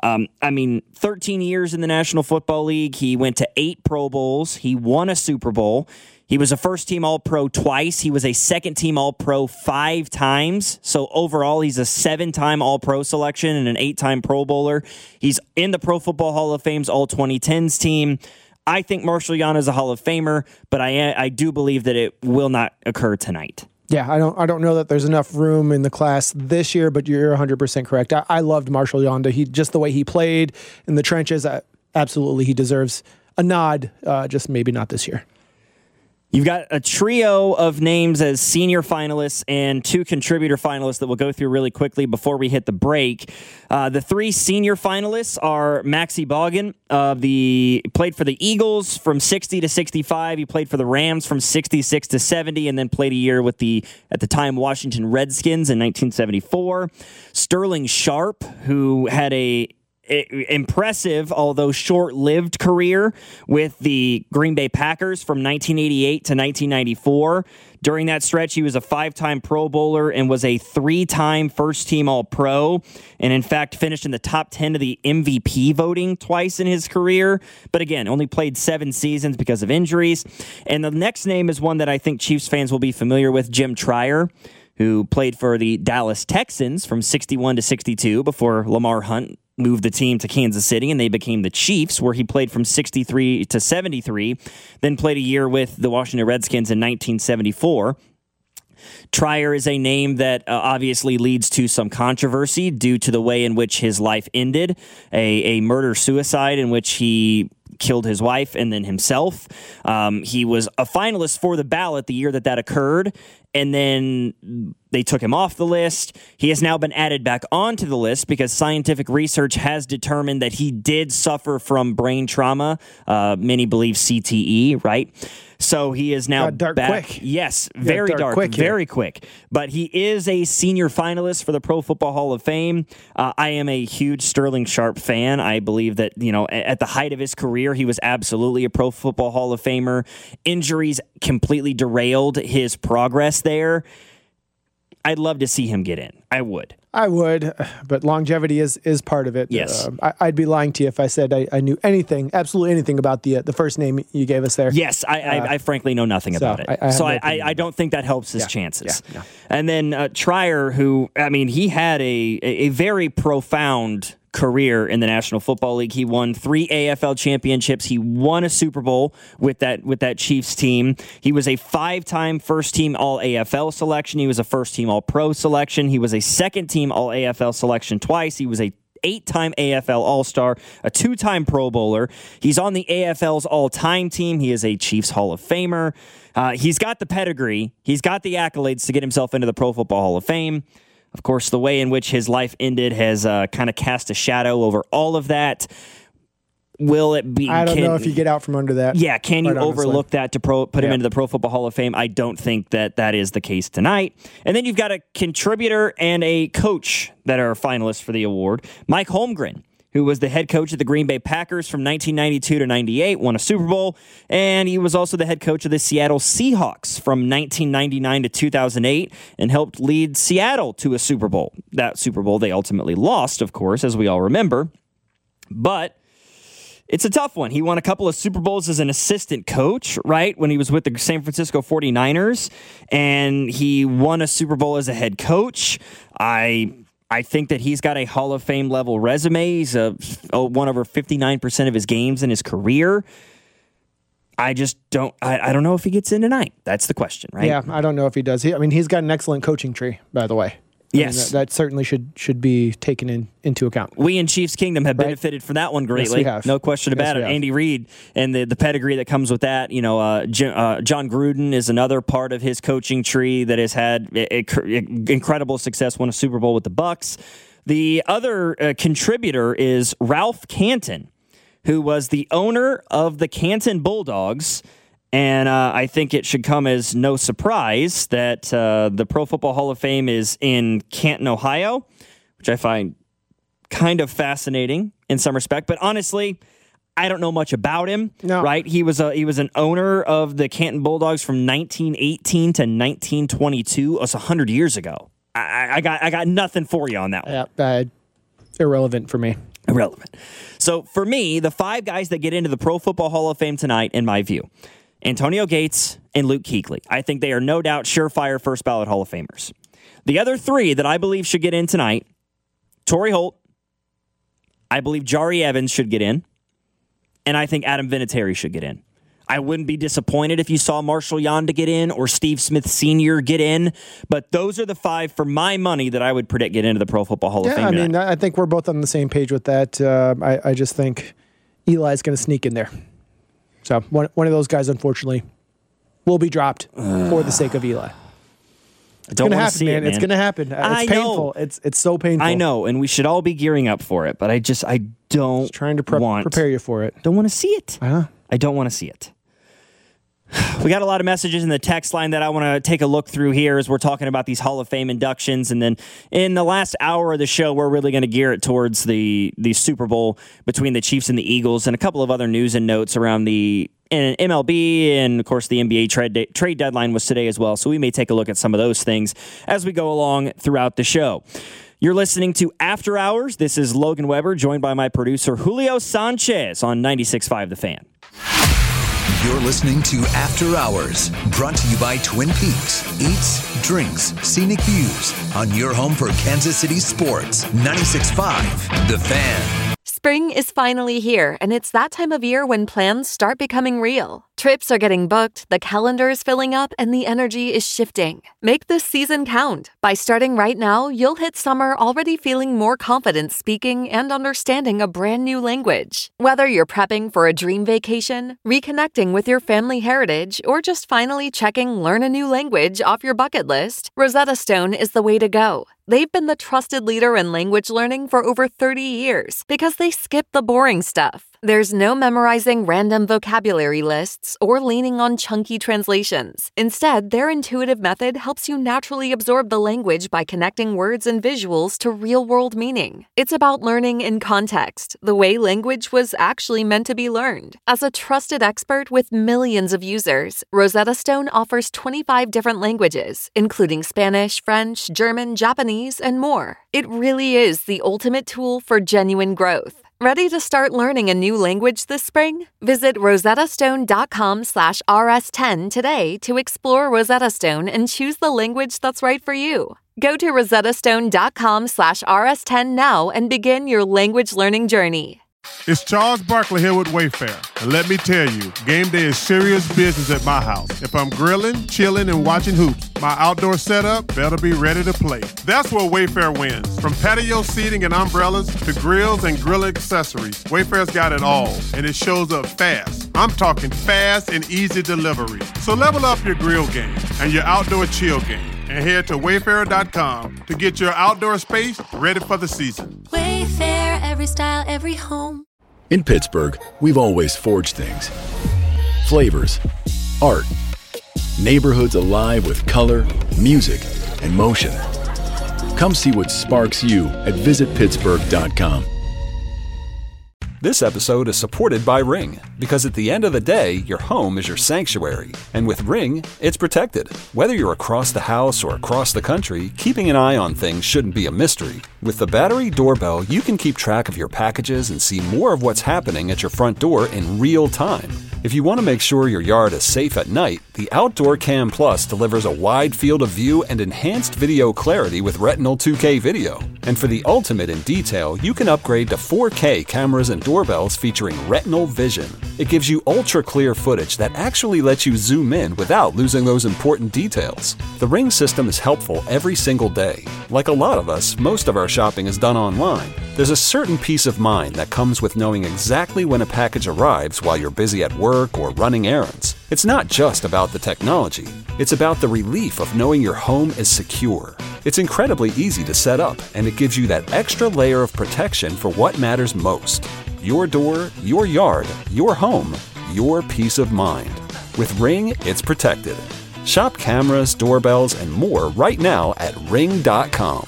13 years in the National Football League. He went to 8 Pro Bowls. He won a Super Bowl. He was a first-team All-Pro twice. He was a second-team All-Pro 5 times. So overall, he's a 7-time All-Pro selection and an 8-time Pro Bowler. He's in the Pro Football Hall of Fame's All-2010s team. I think Marshall Yanda is a Hall of Famer, but I do believe that it will not occur tonight. Yeah, I don't know that there's enough room in the class this year, but you're 100% correct. I loved Marshall Yanda. Just the way he played in the trenches, absolutely he deserves a nod, just maybe not this year. You've got a trio of names as senior finalists and 2 contributor finalists that we'll go through really quickly before we hit the break. The 3 senior finalists are Maxie Bogan. Played for the Eagles from 60 to 65. He played for the Rams from 66 to 70, and then played a year with the, at the time, Washington Redskins in 1974. Sterling Sharp, who had a impressive, although short-lived career with the Green Bay Packers from 1988 to 1994. During that stretch, he was a 5-time Pro Bowler and was a 3-time first-team All-Pro, and in fact finished in the top 10 of the MVP voting twice in his career, but again, only played 7 seasons because of injuries. And the next name is one that I think Chiefs fans will be familiar with, Jim Trier, who played for the Dallas Texans from 61 to 62 before Lamar Hunt moved the team to Kansas City, and they became the Chiefs, where he played from 63 to 73, then played a year with the Washington Redskins in 1974. Trier is a name that obviously leads to some controversy due to the way in which his life ended, a murder-suicide in which he killed his wife and then himself. He was a finalist for the ballot the year that occurred, and then they took him off the list. He has now been added back onto the list because scientific research has determined that he did suffer from brain trauma. Many believe CTE, right? So he is now dark back. Quick. Yes, very dark, very quick. But he is a senior finalist for the Pro Football Hall of Fame. I am a huge Sterling Sharp fan. I believe that, at the height of his career, he was absolutely a Pro Football Hall of Famer. Injuries completely derailed his progress there. I'd love to see him get in. I would, but longevity is part of it. Yes. I'd be lying to you if I said I knew absolutely anything about the first name you gave us there. Yes, I frankly know nothing about it. I don't think that helps his chances. Yeah. And then Trier, who, he had a very profound career in the National Football League. He won 3 AFL championships. He won a Super Bowl with that Chiefs team. He was a 5-time first-team All-AFL selection. He was a first-team All-Pro selection. He was a second-team All-AFL selection twice. He was a 8-time AFL All-Star, a 2-time Pro Bowler. He's on the AFL's all-time team. He is a Chiefs Hall of Famer. He's got the pedigree. He's got the accolades to get himself into the Pro Football Hall of Fame. Of course, the way in which his life ended has kind of cast a shadow over all of that. Will it be? I don't know if you get out from under that. Yeah, can you overlook that to put him into the Pro Football Hall of Fame? I don't think that is the case tonight. And then you've got a contributor and a coach that are finalists for the award. Mike Holmgren, who was the head coach of the Green Bay Packers from 1992 to 98, won a Super Bowl, and he was also the head coach of the Seattle Seahawks from 1999 to 2008 and helped lead Seattle to a Super Bowl. That Super Bowl they ultimately lost, of course, as we all remember, but it's a tough one. He won a couple of Super Bowls as an assistant coach, right, when he was with the San Francisco 49ers, and he won a Super Bowl as a head coach. I think that he's got a Hall of Fame level resume. He's won over 59% of his games in his career. I just don't. I don't know if he gets in tonight. That's the question, right? Yeah, I don't know if he does. He's got an excellent coaching tree, by the way. Yes. That certainly should be taken into account. We in Chiefs Kingdom have benefited from that one greatly. Yes, we have. No question about it. Andy Reid and the pedigree that comes with that. John Gruden is another part of his coaching tree that has had incredible success, won a Super Bowl with the Bucs. The other contributor is Ralph Canton, who was the owner of the Canton Bulldogs. And I think it should come as no surprise that the Pro Football Hall of Fame is in Canton, Ohio, which I find kind of fascinating in some respect. But honestly, I don't know much about him. No. Right? He was an owner of the Canton Bulldogs from 1918 to 1922. That's 100 years ago. I got nothing for you on that one. Yeah, irrelevant for me. Irrelevant. So for me, the 5 guys that get into the Pro Football Hall of Fame tonight, in my view, Antonio Gates and Luke Kuechly. I think they are no doubt surefire first ballot Hall of Famers. The other 3 that I believe should get in tonight, Torrey Holt, I believe Jari Evans should get in, and I think Adam Vinatieri should get in. I wouldn't be disappointed if you saw Marshall Yonda get in or Steve Smith Sr. get in, but those are the 5 for my money that I would predict get into the Pro Football Hall of Fame tonight. I think we're both on the same page with that. I just think Eli's going to sneak in there. So one of those guys, unfortunately, will be dropped for the sake of Eli. It's going to happen, man. It's going to happen. It's painful. It's so painful. I know, and we should all be gearing up for it. But I don't. Just trying to prepare you for it. Don't want to see it. Uh-huh. I don't want to see it. We got a lot of messages in the text line that I want to take a look through here as we're talking about these Hall of Fame inductions. And then in the last hour of the show, we're really going to gear it towards the Super Bowl between the Chiefs and the Eagles and a couple of other news and notes around the MLB. And, of course, the NBA trade deadline was today as well. So we may take a look at some of those things as we go along throughout the show. You're listening to After Hours. This is Logan Weber, joined by my producer, Julio Sanchez, on 96.5 The Fan. You're listening to After Hours, brought to you by Twin Peaks. Eats, drinks, scenic views on your home for Kansas City sports. 96.5 The Fan. Spring is finally here, and it's that time of year when plans start becoming real. Trips are getting booked, the calendar is filling up, and the energy is shifting. Make this season count. By starting right now, you'll hit summer already feeling more confident speaking and understanding a brand new language. Whether you're prepping for a dream vacation, reconnecting with your family heritage, or just finally checking learn a new language off your bucket list, Rosetta Stone is the way to go. They've been the trusted leader in language learning for over 30 years because they skip the boring stuff. There's no memorizing random vocabulary lists or leaning on chunky translations. Instead, their intuitive method helps you naturally absorb the language by connecting words and visuals to real-world meaning. It's about learning in context, the way language was actually meant to be learned. As a trusted expert with millions of users, Rosetta Stone offers 25 different languages, including Spanish, French, German, Japanese, and more. It really is the ultimate tool for genuine growth. Ready to start learning a new language this spring? Visit rosettastone.com/rs10 today to explore Rosetta Stone and choose the language that's right for you. Go to rosettastone.com/rs10 now and begin your language learning journey. It's Charles Barkley here with Wayfair. And let me tell you, game day is serious business at my house. If I'm grilling, chilling, and watching hoops, my outdoor setup better be ready to play. That's where Wayfair wins. From patio seating and umbrellas to grills and grill accessories, Wayfair's got it all, and it shows up fast. I'm talking fast and easy delivery. So level up your grill game and your outdoor chill game, and head to Wayfair.com to get your outdoor space ready for the season. Wayfair, every style, every home. In Pittsburgh, we've always forged things. Flavors, art, neighborhoods alive with color, music, and motion. Come see what sparks you at visitpittsburgh.com. This episode is supported by Ring, because at the end of the day, your home is your sanctuary. And with Ring, it's protected. Whether you're across the house or across the country, keeping an eye on things shouldn't be a mystery. With the battery doorbell, you can keep track of your packages and see more of what's happening at your front door in real time. If you want to make sure your yard is safe at night, the Outdoor Cam Plus delivers a wide field of view and enhanced video clarity with Retinal 2K video. And for the ultimate in detail, you can upgrade to 4K cameras and doorbells featuring Retinal Vision. It gives you ultra-clear footage that actually lets you zoom in without losing those important details. The Ring system is helpful every single day. Like a lot of us, most of our shopping is done online. There's a certain peace of mind that comes with knowing exactly when a package arrives while you're busy at work or running errands. It's not just about the technology. It's about the relief of knowing your home is secure. It's incredibly easy to set up, and it gives you that extra layer of protection for what matters most. Your door, your yard, your home, your peace of mind. With Ring, it's protected. Shop cameras, doorbells, and more right now at ring.com.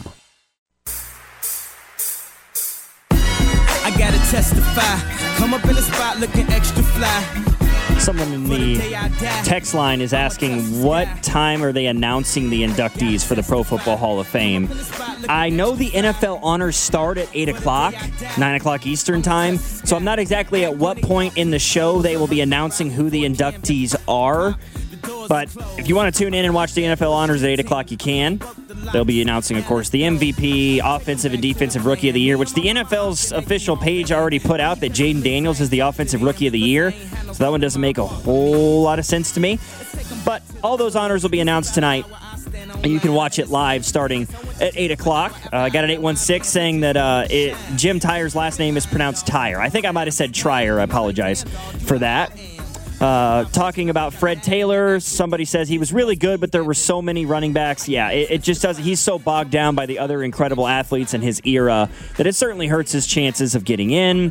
I gotta testify. Come up in the spot looking extra fly. Someone in the text line is asking what time are they announcing the inductees for the Pro Football Hall of Fame. I know the NFL honors start at 8 o'clock, 9 o'clock Eastern time, so I'm not exactly at what point in the show they will be announcing who the inductees are. But if you want to tune in and watch the NFL honors at 8 o'clock, you can. They'll be announcing, of course, the MVP, Offensive and Defensive Rookie of the Year, which the NFL's official page already put out that Jaden Daniels is the Offensive Rookie of the Year. So that one doesn't make a whole lot of sense to me. But all those honors will be announced tonight. And you can watch it live starting at 8 o'clock. I got an 816 saying that Jim Tyer's last name is pronounced Tyre. I think I might have said Trier. I apologize for that. Talking about Fred Taylor, somebody says he was really good, but there were so many running backs. Yeah, it just doesn't. He's so bogged down by the other incredible athletes in his era that it certainly hurts his chances of getting in.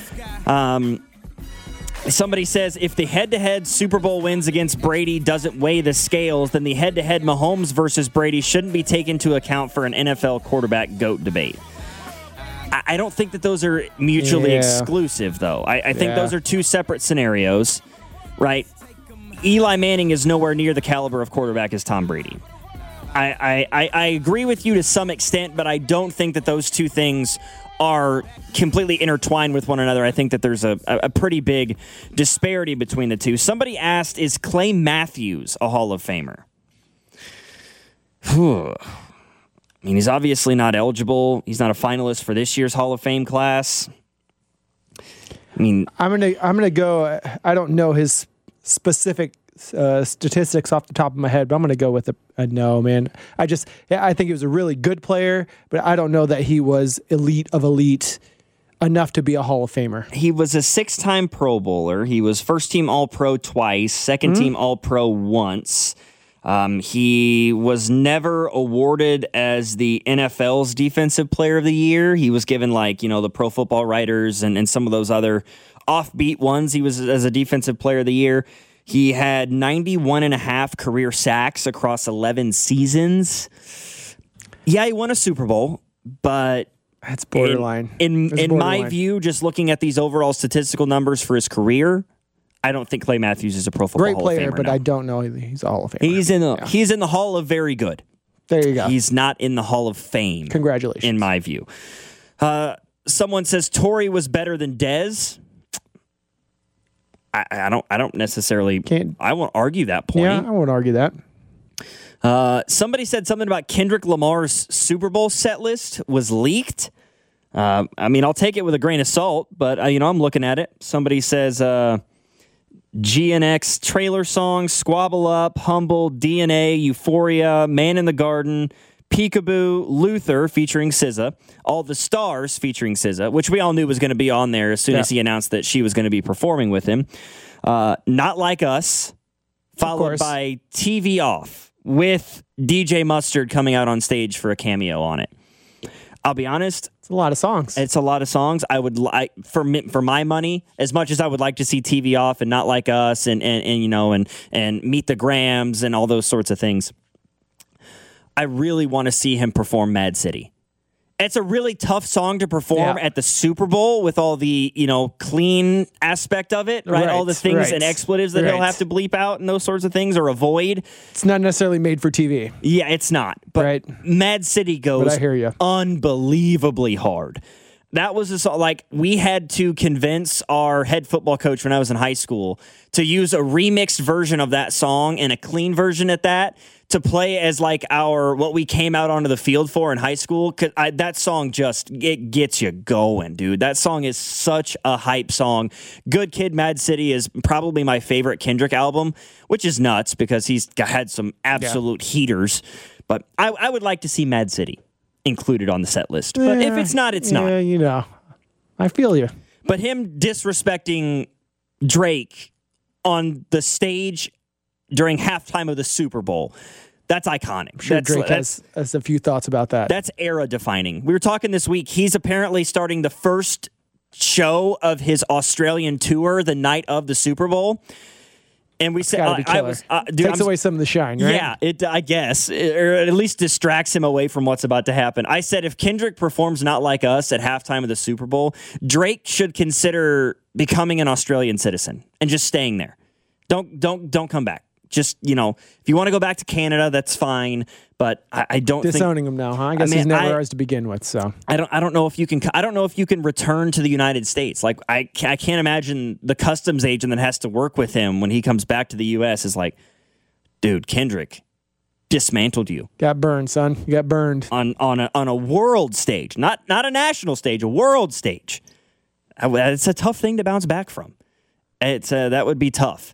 Somebody says if the head-to-head Super Bowl wins against Brady doesn't weigh the scales, then the head-to-head Mahomes versus Brady shouldn't be taken into account for an NFL quarterback GOAT debate. I don't think that those are mutually exclusive, though. I think those are two separate scenarios. Right, Eli Manning is nowhere near the caliber of quarterback as Tom Brady. I agree with you to some extent, but I don't think that those two things are completely intertwined with one another. I think that there's a pretty big disparity between the two. Somebody asked, is Clay Matthews a Hall of Famer? I mean, he's obviously not eligible. He's not a finalist for this year's Hall of Fame class. I mean, I'm gonna go. I don't know his specific statistics off the top of my head, but I'm gonna go with a no, man. I think he was a really good player, but I don't know that he was elite of elite enough to be a Hall of Famer. He was a 6-time Pro Bowler. He was first-team All-Pro twice, second-team All-Pro once. He was never awarded as the NFL's Defensive Player of the Year. He was given, the Pro Football Writers and some of those other offbeat ones. He was as a Defensive Player of the Year. He had 91.5 career sacks across 11 seasons. Yeah, he won a Super Bowl, but that's borderline. In my view, just looking at these overall statistical numbers for his career, I don't think Clay Matthews is a Pro Football Hall of Famer. Great player, but I don't know he's a Hall of Famer. He's in the Hall of Very Good. There you go. He's not in the Hall of Fame. Congratulations. In my view. Someone says Torrey was better than Dez. I don't necessarily. I won't argue that point. Yeah, I won't argue that. Somebody said something about Kendrick Lamar's Super Bowl set list was leaked. I'll take it with a grain of salt, but I'm looking at it. Somebody says GNX trailer song, Squabble Up, Humble, DNA, Euphoria, Man in the Garden, Peekaboo, Luther featuring SZA, All the Stars featuring SZA, which we all knew was going to be on there as soon as he announced that she was going to be performing with him. Not Like Us, followed by TV Off, with DJ Mustard coming out on stage for a cameo on it. I'll be honest, it's a lot of songs. It's a lot of songs. I would like for my money, as much as I would like to see TV Off and Not Like Us and Meet the Grams and all those sorts of things. I really want to see him perform Mad City. It's a really tough song to perform at the Super Bowl with all the, clean aspect of it, right? All the things and expletives that he'll have to bleep out and those sorts of things or avoid. It's not necessarily made for TV. Yeah, it's not. But Mad City goes I hear you. Unbelievably hard. That was a song, like, we had to convince our head football coach when I was in high school to use a remixed version of that song and a clean version at that to play as like what we came out onto the field for in high school. Cause that song it gets you going, dude. That song is such a hype song. Good Kid, Mad City is probably my favorite Kendrick album, which is nuts because he's had some absolute heaters. But I would like to see Mad City included on the set list. But if it's not, it's not. Yeah, I feel you. But him disrespecting Drake on the stage during halftime of the Super Bowl, that's iconic. I'm sure Drake has a few thoughts about that. That's era defining. We were talking this week. He's apparently starting the first show of his Australian tour the night of the Super Bowl. And we said, takes away some of the shine, right? Yeah, I guess, or at least distracts him away from what's about to happen. I said, if Kendrick performs Not Like Us at halftime of the Super Bowl, Drake should consider becoming an Australian citizen and just staying there. Don't come back. Just, if you want to go back to Canada, that's fine. But I don't disowning him now, huh? I guess he's never ours to begin with. So I don't know if you can. I don't know if you can return to the United States. Like I can't imagine the customs agent that has to work with him when he comes back to the U.S. is like, dude, Kendrick dismantled you. Got burned, son. You got burned on a world stage, not a national stage, a world stage. It's a tough thing to bounce back from. That would be tough.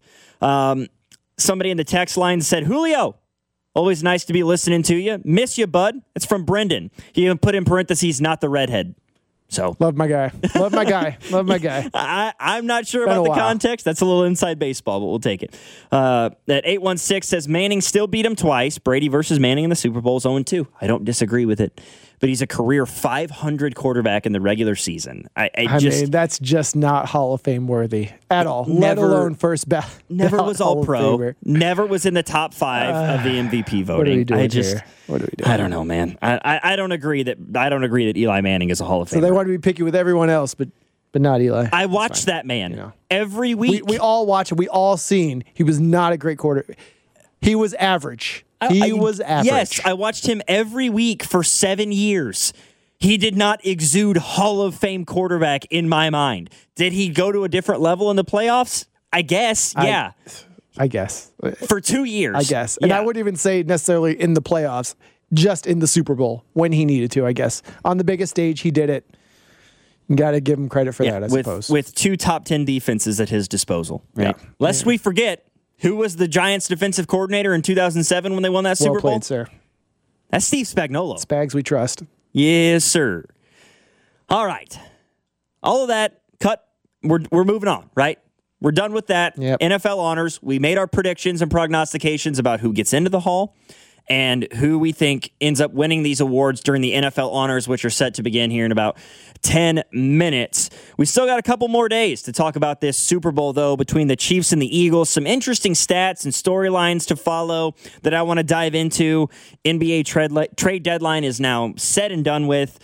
Somebody in the text line said, Julio, always nice to be listening to you. Miss you, bud. It's from Brendan. He even put in parentheses, not the redhead. So love my guy. Love my guy. Love my guy. I'm not sure about the context. That's a little inside baseball, but we'll take it. That 816 says Manning still beat him twice. Brady versus Manning in the Super Bowl is 0-2. I don't disagree with it. But he's a career 500 quarterback in the regular season. I mean, that's just not Hall of Fame worthy at all. Let alone first ballot. Never was all pro. Never was in the top 5 of the MVP voting. What are we doing here? What are we doing? I don't know, man. I don't agree that Eli Manning is a Hall of Famer. So they want to be picky with everyone else, but not Eli. I watch that man every week. We all watch it. We all seen he was not a great quarterback. He was average. He was average. Yes, I watched him every week for 7 years. He did not exude Hall of Fame quarterback in my mind. Did he go to a different level in the playoffs? I guess, yeah. I guess. For 2 years. I guess. And I wouldn't even say necessarily in the playoffs, just in the Super Bowl when he needed to, I guess. On the biggest stage, he did it. You got to give him credit for that, I suppose. With 2 top 10 defenses at his disposal. Right? Yeah. Lest we forget, who was the Giants' defensive coordinator in 2007 when they won that Super Bowl? Well played, sir. That's Steve Spagnuolo. Spags we trust. Yes, sir. All right. All of that cut. We're moving on, right? We're done with that. Yep. NFL honors. We made our predictions and prognostications about who gets into the Hall and who we think ends up winning these awards during the NFL honors, which are set to begin here in about 10 minutes. We still got a couple more days to talk about this Super Bowl, though, between the Chiefs and the Eagles. Some interesting stats and storylines to follow that I want to dive into. NBA trade deadline is now set and done with.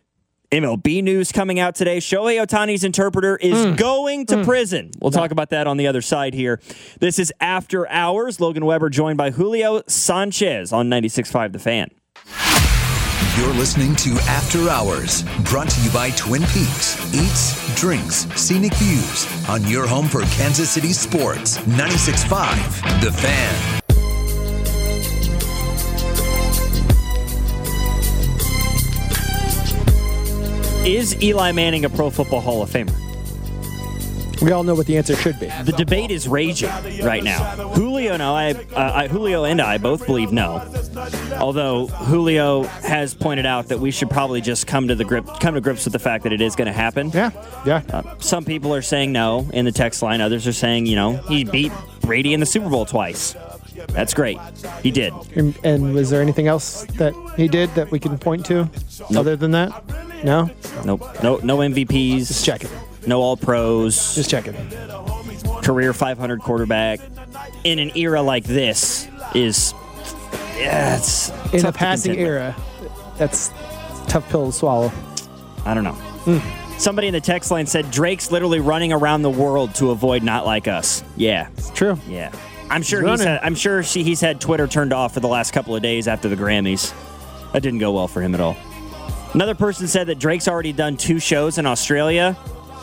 MLB news coming out today. Shohei Ohtani's interpreter is going to prison. We'll talk about that on the other side here. This is After Hours. Logan Weber joined by Julio Sanchez on 96.5 The Fan. You're listening to After Hours, brought to you by Twin Peaks. Eats, drinks, scenic views on your home for Kansas City sports. 96.5 The Fan. Is Eli Manning a Pro Football Hall of Famer? We all know what the answer should be. The debate is raging right now. Julio and I both believe no. Although Julio has pointed out that we should probably just come to grips with the fact that it is going to happen. Yeah. Some people are saying no in the text line. Others are saying, he beat Brady in the Super Bowl twice. That's great. He did. And was there anything else that he did that we can point to other than that? No? Nope. No MVPs. Just checking. No All-Pros. Just checking. Career 500 quarterback in an era like this is... it's in a passing era. That's tough tough pill to swallow. I don't know. Somebody in the text line said Drake's literally running around the world to avoid Not Like Us. Yeah, it's true. Yeah, I'm sure he's had Twitter turned off for the last couple of days after the Grammys. That didn't go well for him at all. Another person said that Drake's already done 2 shows in Australia.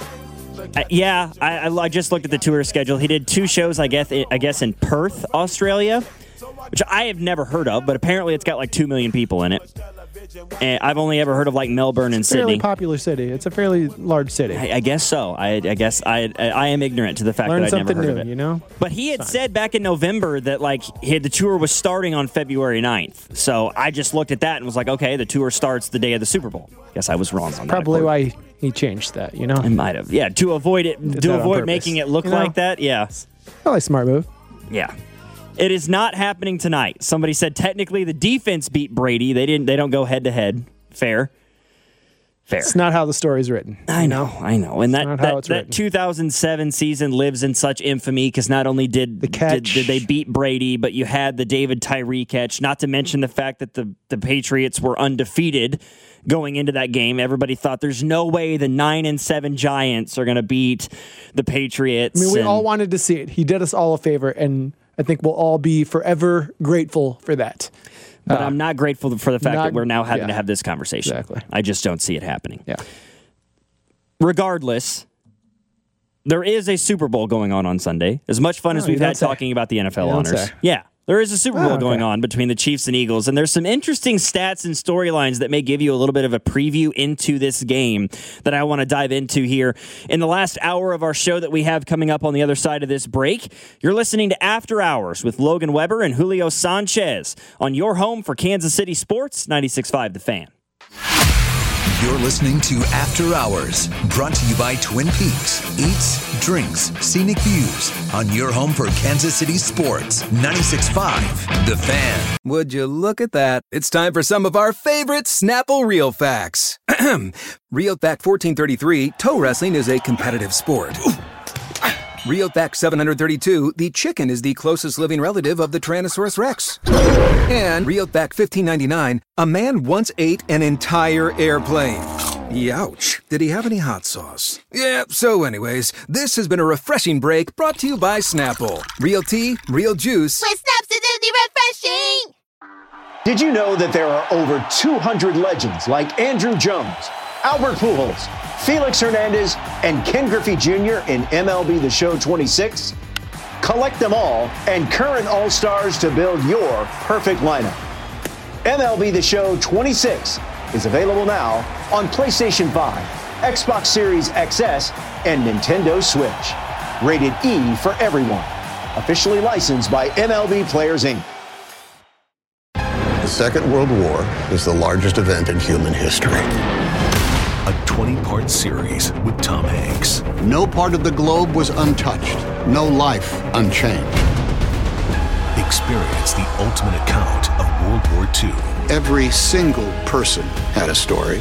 I just looked at the tour schedule. He did 2 shows, I guess, in Perth, Australia, which I have never heard of, but apparently it's got like 2 million people in it. And I've only ever heard of like Melbourne and Sydney. Fairly popular city. It's a fairly large city. I guess so. I guess I am ignorant to the fact that I'd never heard of it. You know? But he had said back in November that the tour was starting on February 9th. So I just looked at that and was like, okay, the tour starts the day of the Super Bowl. Guess I was wrong on that. Probably why he changed that, you know? I might have. Yeah, to avoid making it look like that. Yeah. Probably a smart move. Yeah. It is not happening tonight. Somebody said technically the defense beat Brady. They don't go head to head. Fair. It's not how the story's written. I know. And that 2007 season lives in such infamy because not only did they beat Brady, but you had the David Tyree catch, not to mention the fact that the Patriots were undefeated going into that game. Everybody thought there's no way the 9-7 Giants are going to beat the Patriots. I mean, we all wanted to see it. He did us all a favor, and I think we'll all be forever grateful for that. But I'm not grateful for the fact that we're now having to have this conversation. Exactly. I just don't see it happening. Yeah. Regardless, there is a Super Bowl going on Sunday. As much fun as we've had talking about the NFL honors. Yeah. There is a Super Bowl going on between the Chiefs and Eagles, and there's some interesting stats and storylines that may give you a little bit of a preview into this game that I want to dive into here in the last hour of our show that we have coming up on the other side of this break. You're listening to After Hours with Logan Weber and Julio Sanchez on your home for Kansas City Sports, 96.5 The Fan. You're listening to After Hours, brought to you by Twin Peaks. Eats, drinks, scenic views on your home for Kansas City Sports. 96.5 The Fan. Would you look at that? It's time for some of our favorite Snapple Real Facts. Real Fact 1433, toe wrestling is a competitive sport. Real Fact 732, the chicken is the closest living relative of the Tyrannosaurus Rex. And Real Fact 1599, a man once ate an entire airplane. Youch. Did he have any hot sauce? Yeah, so anyways, this has been a refreshing break brought to you by Snapple. Real tea, real juice. With Snaps, it's refreshing! Did you know that there are over 200 legends like Andrew Jones, Albert Pujols, Felix Hernandez, and Ken Griffey Jr. in MLB The Show 26? Collect them all and current All-Stars to build your perfect lineup. MLB The Show 26 is available now on PlayStation 5, Xbox Series XS, and Nintendo Switch. Rated E for everyone. Officially licensed by MLB Players, Inc. The Second World War is the largest event in human history. A 20-part series with Tom Hanks. No part of the globe was untouched. No life unchanged. Experience the ultimate account of World War II. Every single person had a story.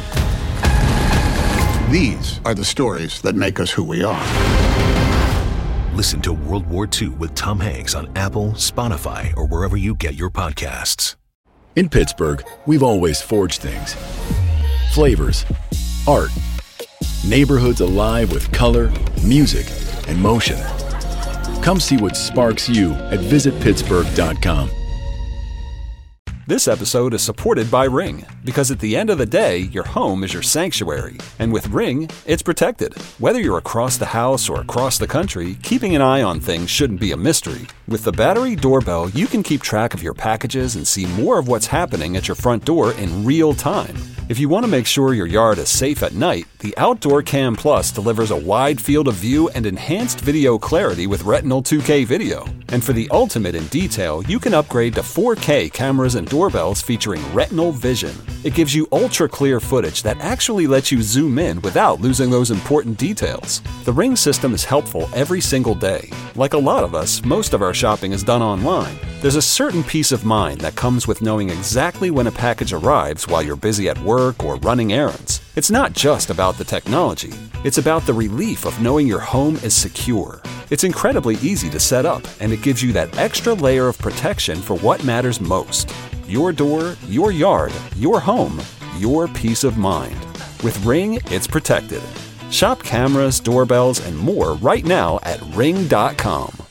These are the stories that make us who we are. Listen to World War II with Tom Hanks on Apple, Spotify, or wherever you get your podcasts. In Pittsburgh, we've always forged things. Flavors, art, neighborhoods alive with color, music, and motion. Come see what sparks you at visitpittsburgh.com. This episode is supported by Ring, because at the end of the day, your home is your sanctuary. And with Ring, it's protected. Whether you're across the house or across the country, keeping an eye on things shouldn't be a mystery. With the battery doorbell, you can keep track of your packages and see more of what's happening at your front door in real time. If you want to make sure your yard is safe at night, the Outdoor Cam Plus delivers a wide field of view and enhanced video clarity with Retinal 2K video. And for the ultimate in detail, you can upgrade to 4K cameras and doorbells featuring Retinal Vision. It gives you ultra-clear footage that actually lets you zoom in without losing those important details. The Ring system is helpful every single day. Like a lot of us, most of our shopping is done online. There's a certain peace of mind that comes with knowing exactly when a package arrives while you're busy at work or running errands. It's not just about the technology. It's about the relief of knowing your home is secure. It's incredibly easy to set up, and it gives you that extra layer of protection for what matters most. Your door, your yard, your home, your peace of mind. With Ring, it's protected. Shop cameras, doorbells, and more right now at Ring.com.